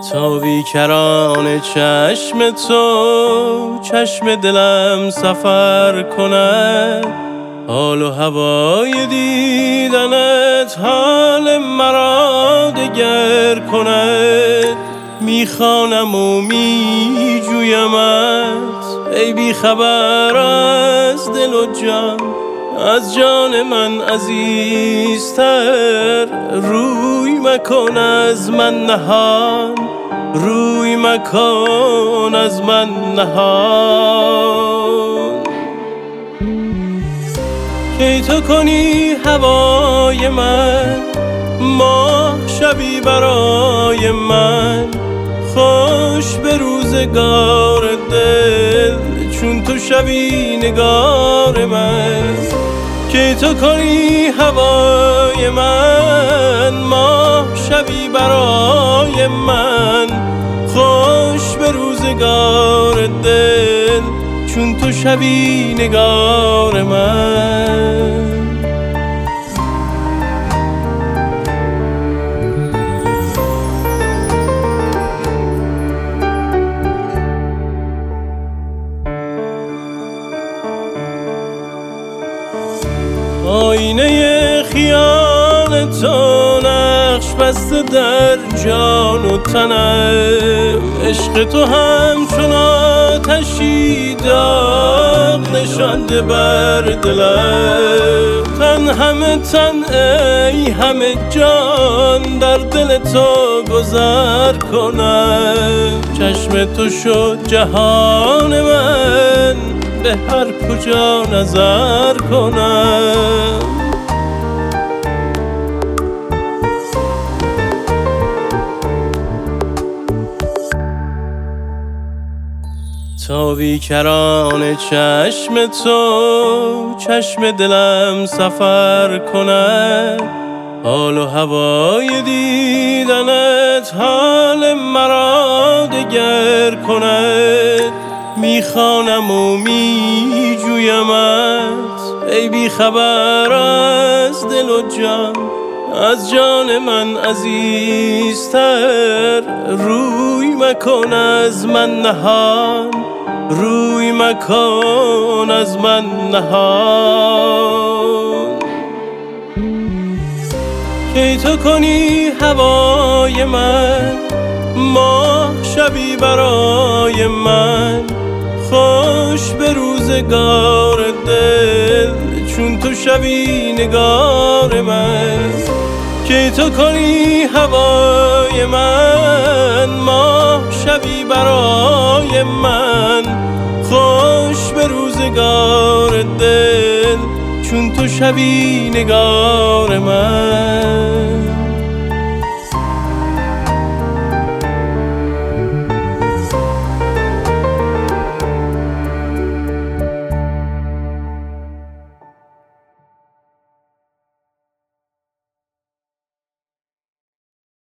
تا بیکران چشم تو چشم دلم سفر کند، حال و هوای دیدنت حال مرا دگر کند. میخوانم و میجویمت ای بی خبر از دل و جان، از جان من عزیزتر. روی مکن از من نهان، روی مکن از من نهان. کی تو کنی هوای من، ماه شبی برای من، خوش به روزگار دل چون تو شبی نگار من. کی تو کنی هوای من، ماه شبی برای من، خوش به روزگار دل چون تو شبی نگار من. آینه خیال تو نقش بسته در جان و تنم، عشق تو همچون آتشی داغ نشانده بر دلم. تن همه تن ای همه جان در دل تو گذر کنم، چشم تو شد جهان من به هر کجا نظر کنم. تا بیکران چشم تو چشم دلم سفر کند، حال و هوای دیدنت حال مرا دگر کند. میخوانم و میجویمت ای بی خبر از دل و جان، از جان من عزیزتر. روی مکن از من نهان، روی مکن از من نهان. کی تو کنی هوای من، ماه شبی برای من، خوش به روزگار دل چون تو شبی نگار من. کی تو کنی هوای من، ماه شبی برای من، خوش به روزگار دل چون تو شبی نگار من.